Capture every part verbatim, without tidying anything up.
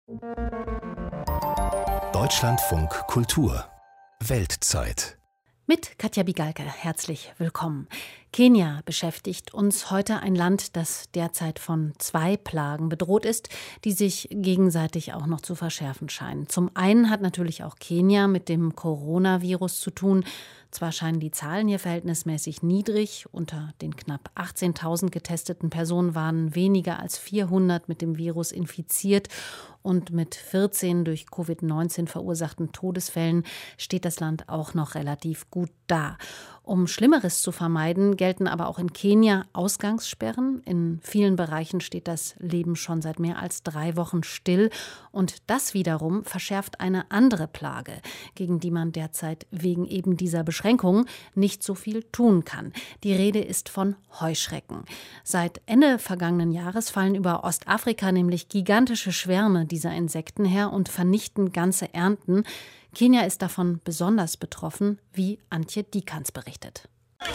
Deutschlandfunk Kultur Weltzeit. Mit Katja Bigalke, herzlich willkommen. Kenia beschäftigt uns heute, ein Land, das derzeit von zwei Plagen bedroht ist, die sich gegenseitig auch noch zu verschärfen scheinen. Zum einen hat natürlich auch Kenia mit dem Coronavirus zu tun. Zwar scheinen die Zahlen hier verhältnismäßig niedrig. Unter den knapp achtzehntausend getesteten Personen waren weniger als vierhundert mit dem Virus infiziert. Und mit vierzehn durch Covid neunzehn verursachten Todesfällen steht das Land auch noch relativ gut da. Um Schlimmeres zu vermeiden, gelten aber auch in Kenia Ausgangssperren. In vielen Bereichen steht das Leben schon seit mehr als drei Wochen still. Und das wiederum verschärft eine andere Plage, gegen die man derzeit wegen eben dieser Beschränkungen nicht so viel tun kann. Die Rede ist von Heuschrecken. Seit Ende vergangenen Jahres fallen über Ostafrika nämlich gigantische Schwärme dieser Insekten her und vernichten ganze Ernten. Kenia ist davon besonders betroffen, wie Antje Dikans berichtet.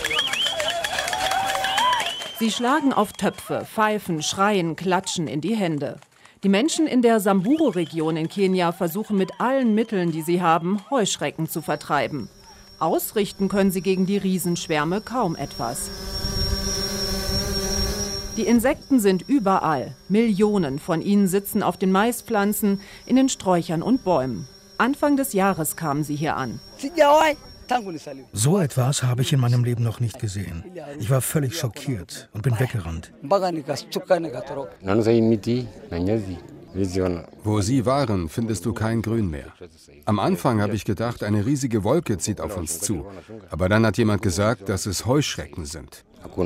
Sie schlagen auf Töpfe, pfeifen, schreien, klatschen in die Hände. Die Menschen in der Samburu-Region in Kenia versuchen mit allen Mitteln, die sie haben, Heuschrecken zu vertreiben. Ausrichten können sie gegen die Riesenschwärme kaum etwas. Die Insekten sind überall. Millionen von ihnen sitzen auf den Maispflanzen, in den Sträuchern und Bäumen. Anfang des Jahres kamen sie hier an. So etwas habe ich in meinem Leben noch nicht gesehen. Ich war völlig schockiert und bin weggerannt. Wo sie waren, findest du kein Grün mehr. Am Anfang habe ich gedacht, eine riesige Wolke zieht auf uns zu. Aber dann hat jemand gesagt, dass es Heuschrecken sind.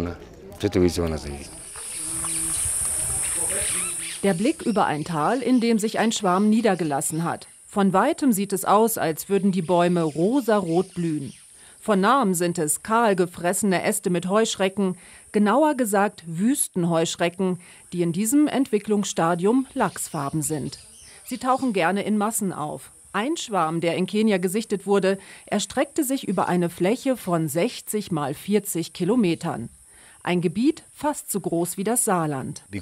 Der Blick über ein Tal, in dem sich ein Schwarm niedergelassen hat. Von weitem sieht es aus, als würden die Bäume rosarot blühen. Von nahem sind es kahl gefressene Äste mit Heuschrecken, genauer gesagt Wüstenheuschrecken, die in diesem Entwicklungsstadium lachsfarben sind. Sie tauchen gerne in Massen auf. Ein Schwarm, der in Kenia gesichtet wurde, erstreckte sich über eine Fläche von sechzig mal vierzig Kilometern. Ein Gebiet fast so groß wie das Saarland. Die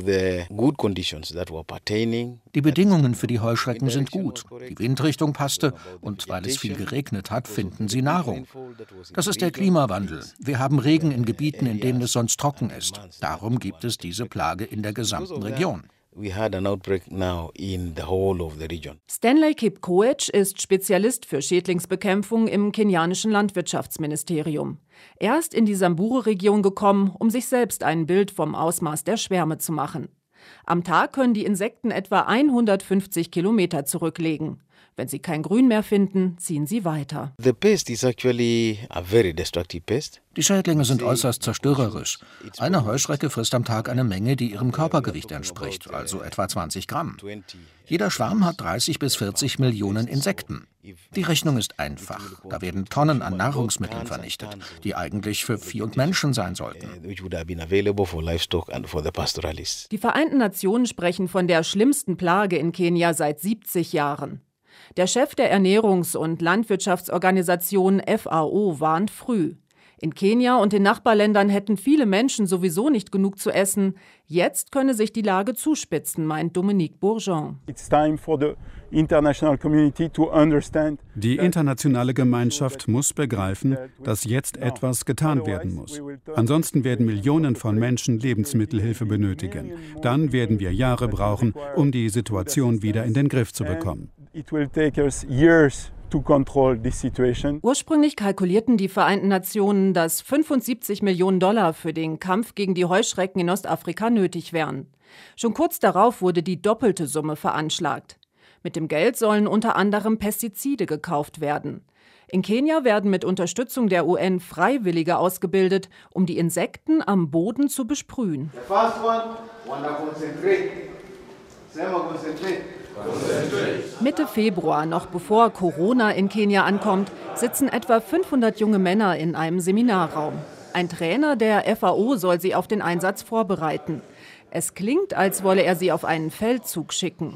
Bedingungen für die Heuschrecken sind gut. Die Windrichtung passte und weil es viel geregnet hat, finden sie Nahrung. Das ist der Klimawandel. Wir haben Regen in Gebieten, in denen es sonst trocken ist. Darum gibt es diese Plage in der gesamten Region. Stanley Kipkoech ist Spezialist für Schädlingsbekämpfung im kenianischen Landwirtschaftsministerium. Er ist in die Samburu-Region gekommen, um sich selbst ein Bild vom Ausmaß der Schwärme zu machen. Am Tag können die Insekten etwa hundertfünfzig Kilometer zurücklegen. Wenn sie kein Grün mehr finden, ziehen sie weiter. Die Schädlinge sind äußerst zerstörerisch. Eine Heuschrecke frisst am Tag eine Menge, die ihrem Körpergewicht entspricht, also etwa zwanzig Gramm. Jeder Schwarm hat dreißig bis vierzig Millionen Insekten. Die Rechnung ist einfach. Da werden Tonnen an Nahrungsmitteln vernichtet, die eigentlich für Vieh und Menschen sein sollten. Die Vereinten Nationen sprechen von der schlimmsten Plage in Kenia seit siebzig Jahren. Der Chef der Ernährungs- und Landwirtschaftsorganisation F A O warnt früh. In Kenia und den Nachbarländern hätten viele Menschen sowieso nicht genug zu essen. Jetzt könne sich die Lage zuspitzen, meint Dominique Bourgeon. Die internationale Gemeinschaft muss begreifen, dass jetzt etwas getan werden muss. Ansonsten werden Millionen von Menschen Lebensmittelhilfe benötigen. Dann werden wir Jahre brauchen, um die Situation wieder in den Griff zu bekommen. Ursprünglich kalkulierten die Vereinten Nationen, dass fünfundsiebzig Millionen Dollar für den Kampf gegen die Heuschrecken in Ostafrika nötig wären. Schon kurz darauf wurde die doppelte Summe veranschlagt. Mit dem Geld sollen unter anderem Pestizide gekauft werden. In Kenia werden mit Unterstützung der U N Freiwillige ausgebildet, um die Insekten am Boden zu besprühen. Mitte Februar, noch bevor Corona in Kenia ankommt, sitzen etwa fünfhundert junge Männer in einem Seminarraum. Ein Trainer der F A O soll sie auf den Einsatz vorbereiten. Es klingt, als wolle er sie auf einen Feldzug schicken.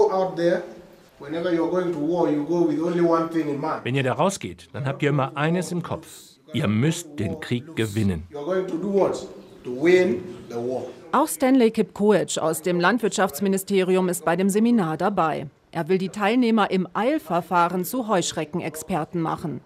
Wenn ihr da rausgeht, dann habt ihr immer eines im Kopf. Ihr müsst den Krieg gewinnen. Auch Stanley Kipkoech aus dem Landwirtschaftsministerium ist bei dem Seminar dabei. Er will die Teilnehmer im Eilverfahren zu Heuschreckenexperten machen.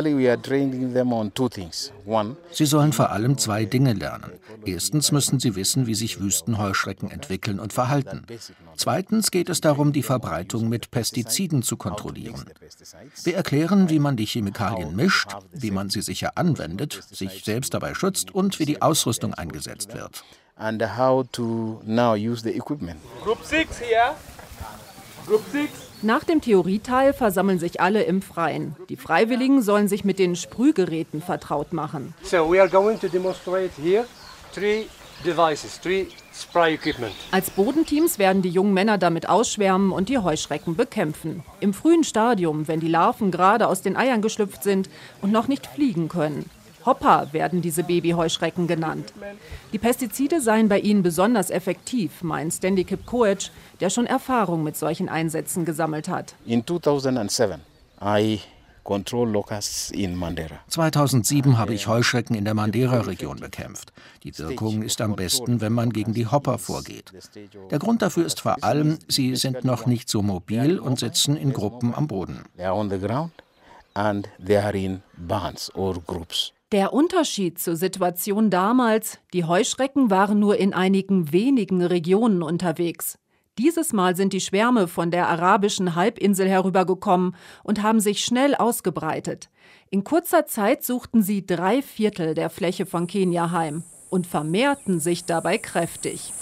Sie sollen vor allem zwei Dinge lernen. Erstens müssen sie wissen, wie sich Wüstenheuschrecken entwickeln und verhalten. Zweitens geht es darum, die Verbreitung mit Pestiziden zu kontrollieren. Wir erklären, wie man die Chemikalien mischt, wie man sie sicher anwendet, sich selbst dabei schützt und wie die Ausrüstung eingesetzt wird. And how to now use the equipment. Group six here. Group six. Nach dem Theorieteil versammeln sich alle im Freien. Die Freiwilligen sollen sich mit den Sprühgeräten vertraut machen. So we are going to demonstrate here three devices, three spray equipment. Als Bodenteams werden die jungen Männer damit ausschwärmen und die Heuschrecken bekämpfen. Im frühen Stadium, wenn die Larven gerade aus den Eiern geschlüpft sind und noch nicht fliegen können. Hopper werden diese Babyheuschrecken genannt. Die Pestizide seien bei ihnen besonders effektiv, meint Stanley Kipkoech, der schon Erfahrung mit solchen Einsätzen gesammelt hat. In zweitausendsieben, I control locusts in Mandera. zweitausendsieben habe ich Heuschrecken in der Mandera-Region bekämpft. Die Wirkung ist am besten, wenn man gegen die Hopper vorgeht. Der Grund dafür ist vor allem, sie sind noch nicht so mobil und sitzen in Gruppen am Boden. They are on the ground and they are in bands or groups. Der Unterschied zur Situation damals, die Heuschrecken waren nur in einigen wenigen Regionen unterwegs. Dieses Mal sind die Schwärme von der arabischen Halbinsel herübergekommen und haben sich schnell ausgebreitet. In kurzer Zeit suchten sie drei Viertel der Fläche von Kenia heim und vermehrten sich dabei kräftig.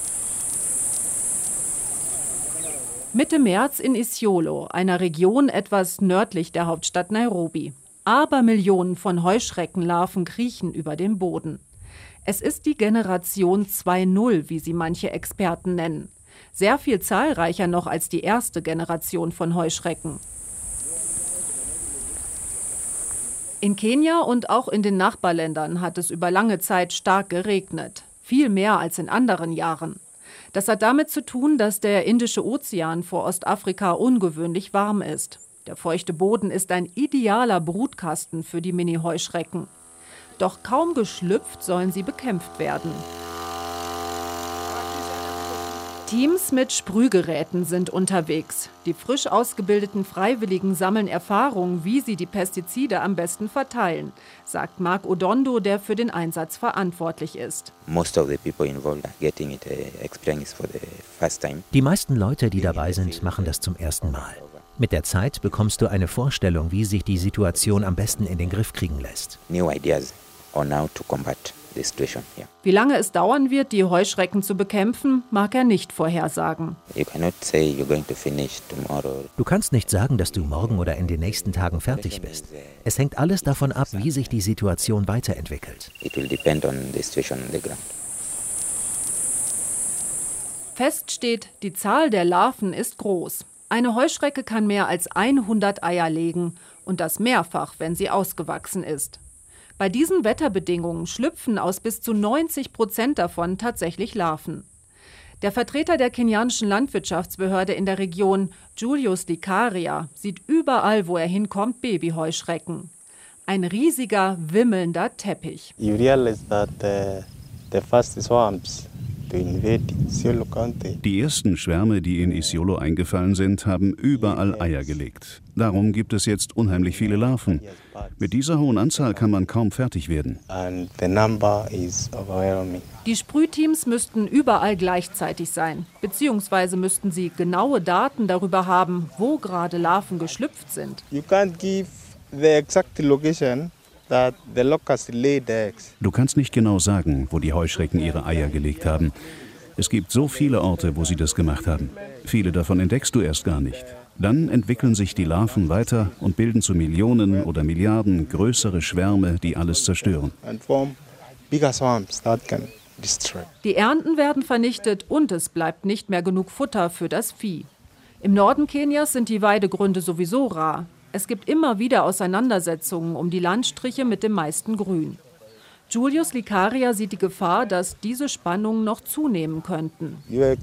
Mitte März in Isiolo, einer Region etwas nördlich der Hauptstadt Nairobi. Abermillionen von Heuschreckenlarven kriechen über den Boden. Es ist die Generation zwei Punkt null, wie sie manche Experten nennen. Sehr viel zahlreicher noch als die erste Generation von Heuschrecken. In Kenia und auch in den Nachbarländern hat es über lange Zeit stark geregnet. Viel mehr als in anderen Jahren. Das hat damit zu tun, dass der Indische Ozean vor Ostafrika ungewöhnlich warm ist. Der feuchte Boden ist ein idealer Brutkasten für die Mini-Heuschrecken. Doch kaum geschlüpft sollen sie bekämpft werden. Teams mit Sprühgeräten sind unterwegs. Die frisch ausgebildeten Freiwilligen sammeln Erfahrung, wie sie die Pestizide am besten verteilen, sagt Mark Odondo, der für den Einsatz verantwortlich ist. Die meisten Leute, die dabei sind, machen das zum ersten Mal. Mit der Zeit bekommst du eine Vorstellung, wie sich die Situation am besten in den Griff kriegen lässt. Wie lange es dauern wird, die Heuschrecken zu bekämpfen, mag er nicht vorhersagen. Du kannst nicht sagen, dass du morgen oder in den nächsten Tagen fertig bist. Es hängt alles davon ab, wie sich die Situation weiterentwickelt. Fest steht, die Zahl der Larven ist groß. Eine Heuschrecke kann mehr als hundert Eier legen und das mehrfach, wenn sie ausgewachsen ist. Bei diesen Wetterbedingungen schlüpfen aus bis zu neunzig Prozent davon tatsächlich Larven. Der Vertreter der kenianischen Landwirtschaftsbehörde in der Region, Julius Likaria, sieht überall, wo er hinkommt, Babyheuschrecken. Ein riesiger, wimmelnder Teppich. You realize that uh, the first swarms Die ersten Schwärme, die in Isiolo eingefallen sind, haben überall Eier gelegt. Darum gibt es jetzt unheimlich viele Larven. Mit dieser hohen Anzahl kann man kaum fertig werden. Die Sprühteams müssten überall gleichzeitig sein, beziehungsweise müssten sie genaue Daten darüber haben, wo gerade Larven geschlüpft sind. You can't give the exact location. Du kannst nicht genau sagen, wo die Heuschrecken ihre Eier gelegt haben. Es gibt so viele Orte, wo sie das gemacht haben. Viele davon entdeckst du erst gar nicht. Dann entwickeln sich die Larven weiter und bilden zu Millionen oder Milliarden größere Schwärme, die alles zerstören. Die Ernten werden vernichtet und es bleibt nicht mehr genug Futter für das Vieh. Im Norden Kenias sind die Weidegründe sowieso rar. Es gibt immer wieder Auseinandersetzungen um die Landstriche mit dem meisten Grün. Julius Likaria sieht die Gefahr, dass diese Spannungen noch zunehmen könnten. Wir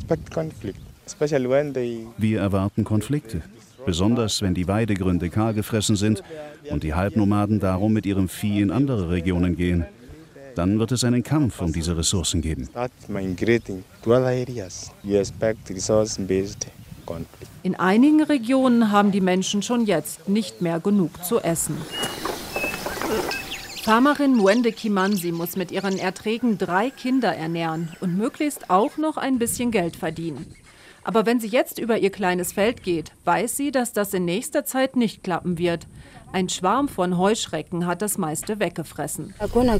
erwarten Konflikte, besonders wenn die Weidegründe kahl gefressen sind und die Halbnomaden darum mit ihrem Vieh in andere Regionen gehen. Dann wird es einen Kampf um diese Ressourcen geben. In einigen Regionen haben die Menschen schon jetzt nicht mehr genug zu essen. Farmerin Mwende Kimanzi muss mit ihren Erträgen drei Kinder ernähren und möglichst auch noch ein bisschen Geld verdienen. Aber wenn sie jetzt über ihr kleines Feld geht, weiß sie, dass das in nächster Zeit nicht klappen wird. Ein Schwarm von Heuschrecken hat das meiste weggefressen.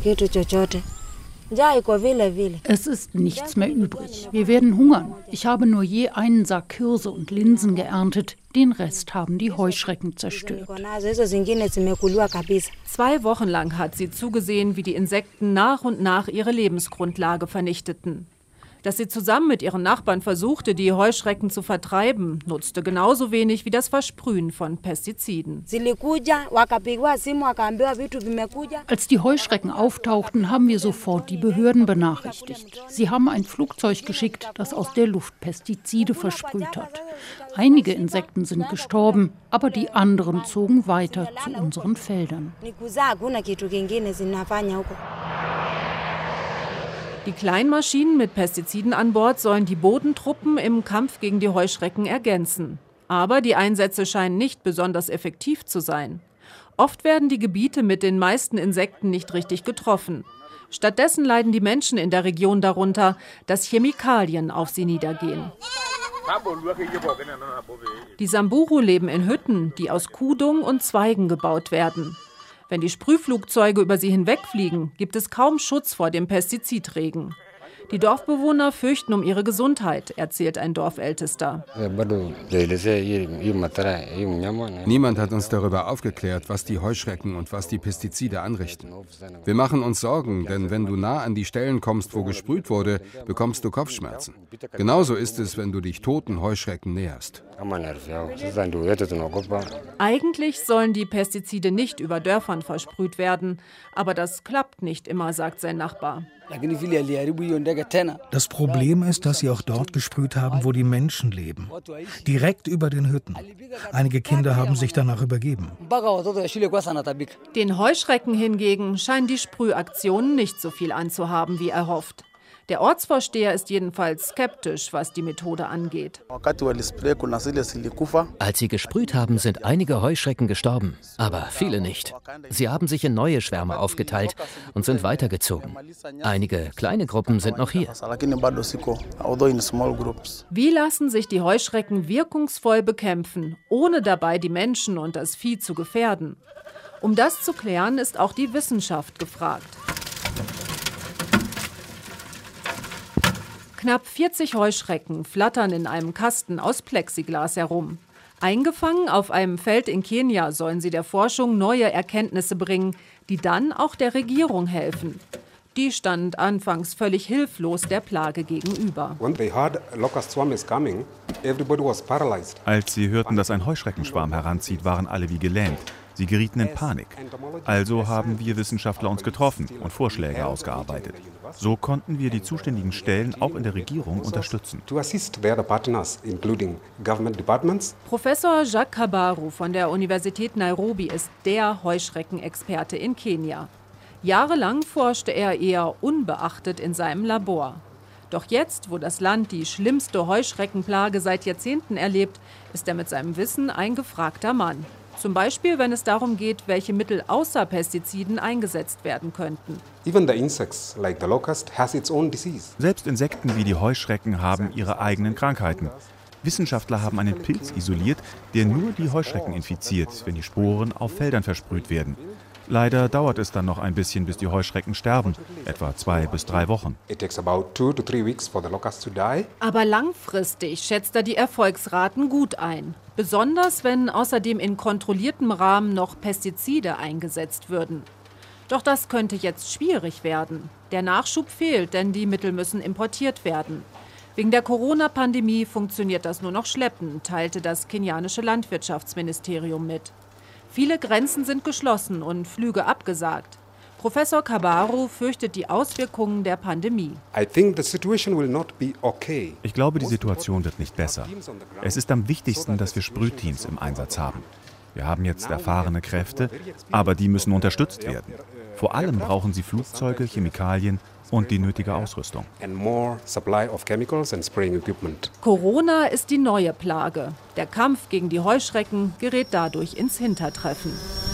Es ist nichts mehr übrig. Wir werden hungern. Ich habe nur je einen Sack Hirse und Linsen geerntet. Den Rest haben die Heuschrecken zerstört. Zwei Wochen lang hat sie zugesehen, wie die Insekten nach und nach ihre Lebensgrundlage vernichteten. Dass sie zusammen mit ihren Nachbarn versuchte, die Heuschrecken zu vertreiben, nutzte genauso wenig wie das Versprühen von Pestiziden. Als die Heuschrecken auftauchten, haben wir sofort die Behörden benachrichtigt. Sie haben ein Flugzeug geschickt, das aus der Luft Pestizide versprüht hat. Einige Insekten sind gestorben, aber die anderen zogen weiter zu unseren Feldern. Die Kleinmaschinen mit Pestiziden an Bord sollen die Bodentruppen im Kampf gegen die Heuschrecken ergänzen. Aber die Einsätze scheinen nicht besonders effektiv zu sein. Oft werden die Gebiete mit den meisten Insekten nicht richtig getroffen. Stattdessen leiden die Menschen in der Region darunter, dass Chemikalien auf sie niedergehen. Die Samburu leben in Hütten, die aus Kuhdung und Zweigen gebaut werden. Wenn die Sprühflugzeuge über sie hinwegfliegen, gibt es kaum Schutz vor dem Pestizidregen. Die Dorfbewohner fürchten um ihre Gesundheit, erzählt ein Dorfältester. Niemand hat uns darüber aufgeklärt, was die Heuschrecken und was die Pestizide anrichten. Wir machen uns Sorgen, denn wenn du nah an die Stellen kommst, wo gesprüht wurde, bekommst du Kopfschmerzen. Genauso ist es, wenn du dich toten Heuschrecken näherst. Eigentlich sollen die Pestizide nicht über Dörfern versprüht werden, aber das klappt nicht immer, sagt sein Nachbar. Das Problem ist, dass sie auch dort gesprüht haben, wo die Menschen leben. Direkt über den Hütten. Einige Kinder haben sich danach übergeben. Den Heuschrecken hingegen scheinen die Sprühaktionen nicht so viel anzuhaben, wie erhofft. Der Ortsvorsteher ist jedenfalls skeptisch, was die Methode angeht. Als sie gesprüht haben, sind einige Heuschrecken gestorben, aber viele nicht. Sie haben sich in neue Schwärme aufgeteilt und sind weitergezogen. Einige kleine Gruppen sind noch hier. Wie lassen sich die Heuschrecken wirkungsvoll bekämpfen, ohne dabei die Menschen und das Vieh zu gefährden? Um das zu klären, ist auch die Wissenschaft gefragt. Knapp vierzig Heuschrecken flattern in einem Kasten aus Plexiglas herum. Eingefangen auf einem Feld in Kenia sollen sie der Forschung neue Erkenntnisse bringen, die dann auch der Regierung helfen. Die stand anfangs völlig hilflos der Plage gegenüber. Als sie hörten, dass ein Heuschreckenschwarm heranzieht, waren alle wie gelähmt. Sie gerieten in Panik. Also haben wir Wissenschaftler uns getroffen und Vorschläge ausgearbeitet. So konnten wir die zuständigen Stellen auch in der Regierung unterstützen. Professor Jacques Kabaru von der Universität Nairobi ist der Heuschreckenexperte in Kenia. Jahrelang forschte er eher unbeachtet in seinem Labor. Doch jetzt, wo das Land die schlimmste Heuschreckenplage seit Jahrzehnten erlebt, ist er mit seinem Wissen ein gefragter Mann. Zum Beispiel, wenn es darum geht, welche Mittel außer Pestiziden eingesetzt werden könnten. Selbst Insekten wie die Heuschrecken haben ihre eigenen Krankheiten. Wissenschaftler haben einen Pilz isoliert, der nur die Heuschrecken infiziert, wenn die Sporen auf Feldern versprüht werden. Leider dauert es dann noch ein bisschen, bis die Heuschrecken sterben, etwa zwei bis drei Wochen. Aber langfristig schätzt er die Erfolgsraten gut ein. Besonders, wenn außerdem in kontrolliertem Rahmen noch Pestizide eingesetzt würden. Doch das könnte jetzt schwierig werden. Der Nachschub fehlt, denn die Mittel müssen importiert werden. Wegen der Corona-Pandemie funktioniert das nur noch schleppend, teilte das kenianische Landwirtschaftsministerium mit. Viele Grenzen sind geschlossen und Flüge abgesagt. Professor Kabaru fürchtet die Auswirkungen der Pandemie. Ich glaube, die Situation wird nicht besser. Es ist am wichtigsten, dass wir Sprühteams im Einsatz haben. Wir haben jetzt erfahrene Kräfte, aber die müssen unterstützt werden. Vor allem brauchen sie Flugzeuge, Chemikalien und die nötige Ausrüstung. Corona ist die neue Plage. Der Kampf gegen die Heuschrecken gerät dadurch ins Hintertreffen.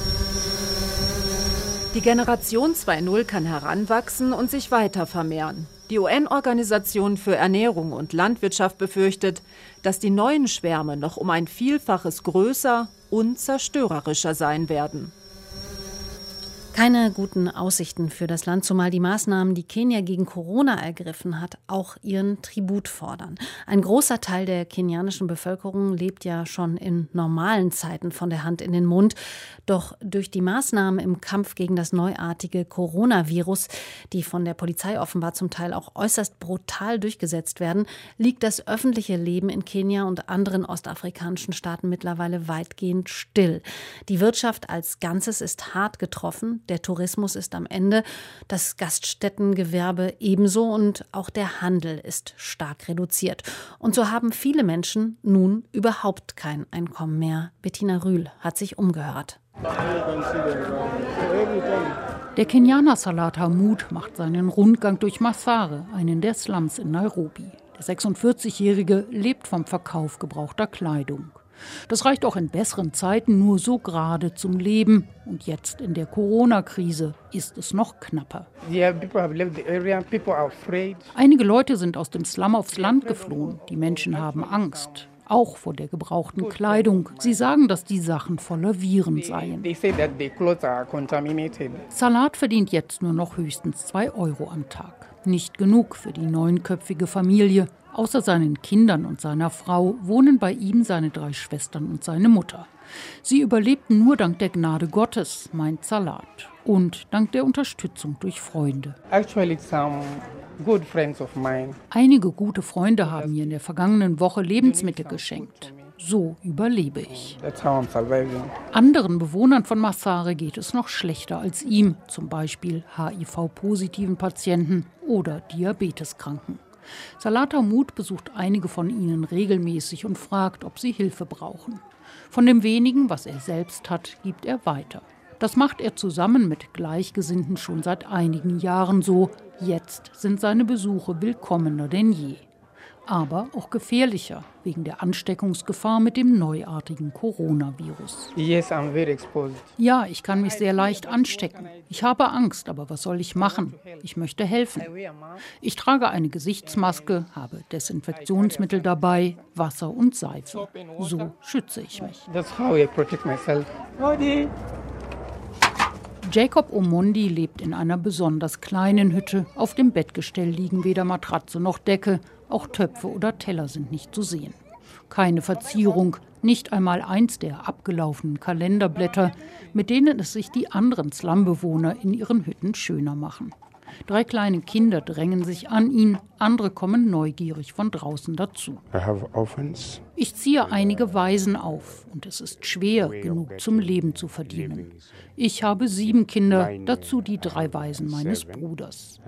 Die Generation zwei Punkt null kann heranwachsen und sich weiter vermehren. Die U N-Organisation für Ernährung und Landwirtschaft befürchtet, dass die neuen Schwärme noch um ein Vielfaches größer und zerstörerischer sein werden. Keine guten Aussichten für das Land, zumal die Maßnahmen, die Kenia gegen Corona ergriffen hat, auch ihren Tribut fordern. Ein großer Teil der kenianischen Bevölkerung lebt ja schon in normalen Zeiten von der Hand in den Mund. Doch durch die Maßnahmen im Kampf gegen das neuartige Coronavirus, die von der Polizei offenbar zum Teil auch äußerst brutal durchgesetzt werden, liegt das öffentliche Leben in Kenia und anderen ostafrikanischen Staaten mittlerweile weitgehend still. Die Wirtschaft als Ganzes ist hart getroffen. Der Tourismus ist am Ende, das Gaststättengewerbe ebenso und auch der Handel ist stark reduziert. Und so haben viele Menschen nun überhaupt kein Einkommen mehr. Bettina Rühl hat sich umgehört. Der Kenianer Salat Hamoud macht seinen Rundgang durch Mathare, einen der Slums in Nairobi. Der sechsundvierzigjährige lebt vom Verkauf gebrauchter Kleidung. Das reicht auch in besseren Zeiten nur so gerade zum Leben. Und jetzt in der Corona-Krise ist es noch knapper. Einige Leute sind aus dem Slum aufs Land geflohen. Die Menschen haben Angst. Auch vor der gebrauchten Kleidung. Sie sagen, dass die Sachen voller Viren seien. Salat verdient jetzt nur noch höchstens zwei Euro am Tag. Nicht genug für die neunköpfige Familie. Außer seinen Kindern und seiner Frau wohnen bei ihm seine drei Schwestern und seine Mutter. Sie überlebten nur dank der Gnade Gottes, meint Salat. Und dank der Unterstützung durch Freunde. Einige gute Freunde haben mir in der vergangenen Woche Lebensmittel geschenkt. So überlebe ich. Anderen Bewohnern von Mathare geht es noch schlechter als ihm, zum Beispiel H I V-positiven Patienten oder Diabeteskranken. Salat Hamoud besucht einige von ihnen regelmäßig und fragt, ob sie Hilfe brauchen. Von dem wenigen, was er selbst hat, gibt er weiter. Das macht er zusammen mit Gleichgesinnten schon seit einigen Jahren so. Jetzt sind seine Besuche willkommener denn je. Aber auch gefährlicher, wegen der Ansteckungsgefahr mit dem neuartigen Coronavirus. Yes, I'm very exposed. Ja, ich kann mich sehr leicht anstecken. Ich habe Angst, aber was soll ich machen? Ich möchte helfen. Ich trage eine Gesichtsmaske, habe Desinfektionsmittel dabei, Wasser und Seife. So schütze ich mich. That's how I protect myself. Jacob Omondi lebt in einer besonders kleinen Hütte. Auf dem Bettgestell liegen weder Matratze noch Decke. Auch Töpfe oder Teller sind nicht zu sehen. Keine Verzierung, nicht einmal eins der abgelaufenen Kalenderblätter, mit denen es sich die anderen Slumbewohner in ihren Hütten schöner machen. Drei kleine Kinder drängen sich an ihn, andere kommen neugierig von draußen dazu. Ich ziehe einige Waisen auf und es ist schwer, genug zum Leben zu verdienen. Ich habe sieben Kinder, dazu die drei Waisen meines Bruders.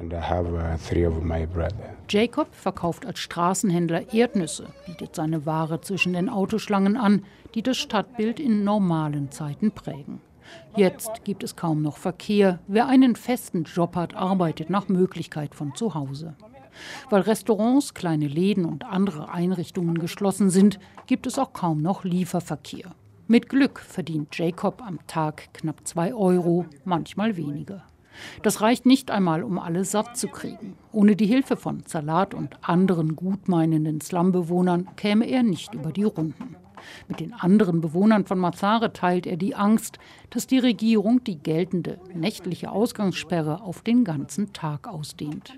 Jacob verkauft als Straßenhändler Erdnüsse, bietet seine Ware zwischen den Autoschlangen an, die das Stadtbild in normalen Zeiten prägen. Jetzt gibt es kaum noch Verkehr. Wer einen festen Job hat, arbeitet nach Möglichkeit von zu Hause. Weil Restaurants, kleine Läden und andere Einrichtungen geschlossen sind, gibt es auch kaum noch Lieferverkehr. Mit Glück verdient Jacob am Tag knapp zwei Euro, manchmal weniger. Das reicht nicht einmal, um alle satt zu kriegen. Ohne die Hilfe von Salat und anderen gutmeinenden Slumbewohnern käme er nicht über die Runden. Mit den anderen Bewohnern von Mathare teilt er die Angst, dass die Regierung die geltende nächtliche Ausgangssperre auf den ganzen Tag ausdehnt.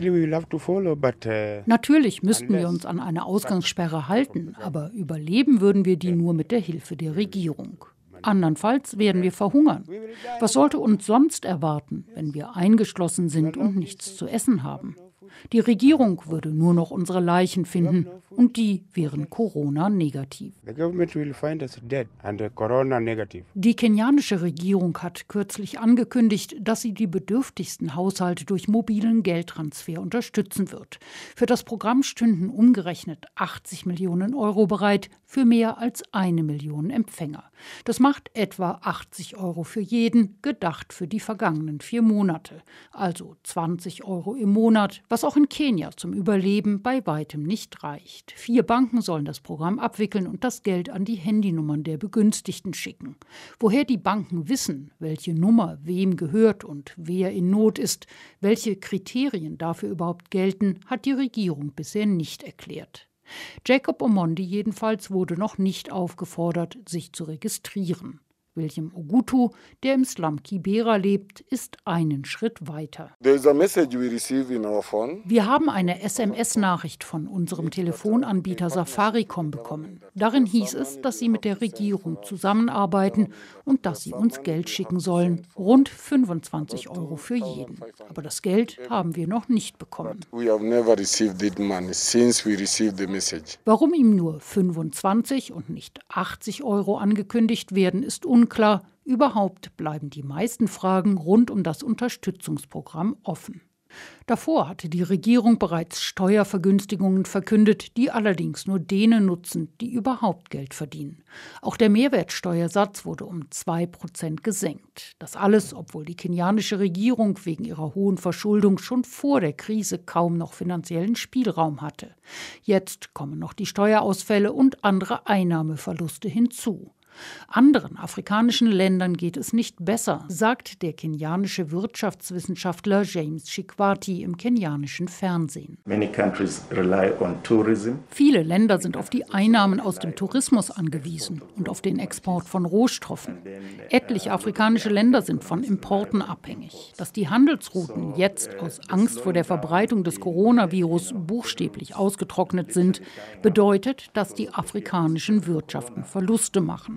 Natürlich müssten wir uns an eine Ausgangssperre halten, aber überleben würden wir die nur mit der Hilfe der Regierung. Andernfalls werden wir verhungern. Was sollte uns sonst erwarten, wenn wir eingeschlossen sind und nichts zu essen haben? Die Regierung würde nur noch unsere Leichen finden und die wären Corona-negativ. Die kenianische Regierung hat kürzlich angekündigt, dass sie die bedürftigsten Haushalte durch mobilen Geldtransfer unterstützen wird. Für das Programm stünden umgerechnet achtzig Millionen Euro bereit für mehr als eine Million Empfänger. Das macht etwa achtzig Euro für jeden, gedacht für die vergangenen vier Monate. Also zwanzig Euro im Monat, was auch in Kenia zum Überleben bei weitem nicht reicht. Vier Banken sollen das Programm abwickeln und das Geld an die Handynummern der Begünstigten schicken. Woher die Banken wissen, welche Nummer wem gehört und wer in Not ist, welche Kriterien dafür überhaupt gelten, hat die Regierung bisher nicht erklärt. Jacob Omondi jedenfalls wurde noch nicht aufgefordert, sich zu registrieren. William Ogutu, der im Slum Kibera lebt, ist einen Schritt weiter. Wir haben eine S M S-Nachricht von unserem Telefonanbieter Safaricom bekommen. Darin hieß es, dass sie mit der Regierung zusammenarbeiten und dass sie uns Geld schicken sollen. Rund fünfundzwanzig Euro für jeden. Aber das Geld haben wir noch nicht bekommen. Warum ihm nur fünfundzwanzig und nicht achtzig Euro angekündigt werden, ist unklar. Unklar, überhaupt bleiben die meisten Fragen rund um das Unterstützungsprogramm offen. Davor hatte die Regierung bereits Steuervergünstigungen verkündet, die allerdings nur denen nutzen, die überhaupt Geld verdienen. Auch der Mehrwertsteuersatz wurde um zwei Prozent gesenkt. Das alles, obwohl die kenianische Regierung wegen ihrer hohen Verschuldung schon vor der Krise kaum noch finanziellen Spielraum hatte. Jetzt kommen noch die Steuerausfälle und andere Einnahmeverluste hinzu. Anderen afrikanischen Ländern geht es nicht besser, sagt der kenianische Wirtschaftswissenschaftler James Shikwati im kenianischen Fernsehen. Viele Länder sind auf die Einnahmen aus dem Tourismus angewiesen und auf den Export von Rohstoffen. Etliche afrikanische Länder sind von Importen abhängig. Dass die Handelsrouten jetzt aus Angst vor der Verbreitung des Coronavirus buchstäblich ausgetrocknet sind, bedeutet, dass die afrikanischen Wirtschaften Verluste machen.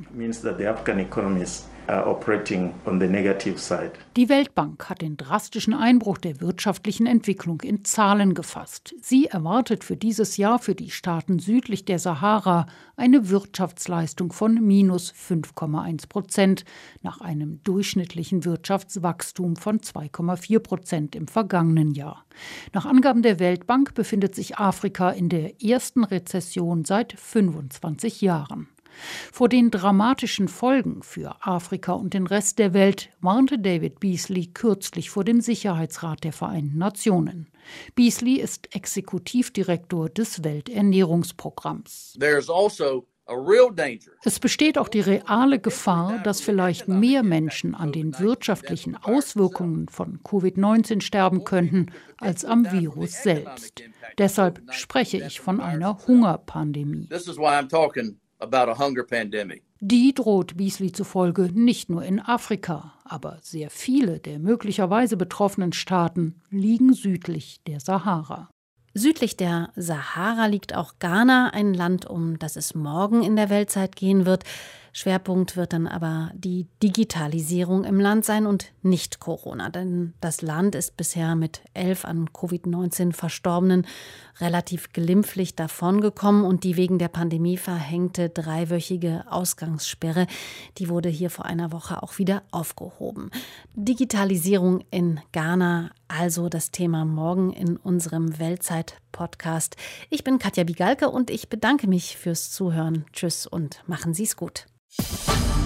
Die Weltbank hat den drastischen Einbruch der wirtschaftlichen Entwicklung in Zahlen gefasst. Sie erwartet für dieses Jahr für die Staaten südlich der Sahara eine Wirtschaftsleistung von minus fünf Komma eins Prozent nach einem durchschnittlichen Wirtschaftswachstum von zwei Komma vier Prozent im vergangenen Jahr. Nach Angaben der Weltbank befindet sich Afrika in der ersten Rezession seit fünfundzwanzig Jahren. Vor den dramatischen Folgen für Afrika und den Rest der Welt warnte David Beasley kürzlich vor dem Sicherheitsrat der Vereinten Nationen. Beasley ist Exekutivdirektor des Welternährungsprogramms. Es besteht auch die reale Gefahr, dass vielleicht mehr Menschen an den wirtschaftlichen Auswirkungen von Covid neunzehn sterben könnten, als am Virus selbst. Deshalb spreche ich von einer Hungerpandemie. Die droht Beasley zufolge nicht nur in Afrika, aber sehr viele der möglicherweise betroffenen Staaten liegen südlich der Sahara. Südlich der Sahara liegt auch Ghana, ein Land, um das es morgen in der Weltzeit gehen wird. Schwerpunkt wird dann aber die Digitalisierung im Land sein und nicht Corona. Denn das Land ist bisher mit elf an Covid neunzehn Verstorbenen relativ glimpflich davongekommen. Und die wegen der Pandemie verhängte dreiwöchige Ausgangssperre, die wurde hier vor einer Woche auch wieder aufgehoben. Digitalisierung in Ghana, also das Thema morgen in unserem Weltzeit-Podcast. Ich bin Katja Bigalke und ich bedanke mich fürs Zuhören. Tschüss und machen Sie's gut.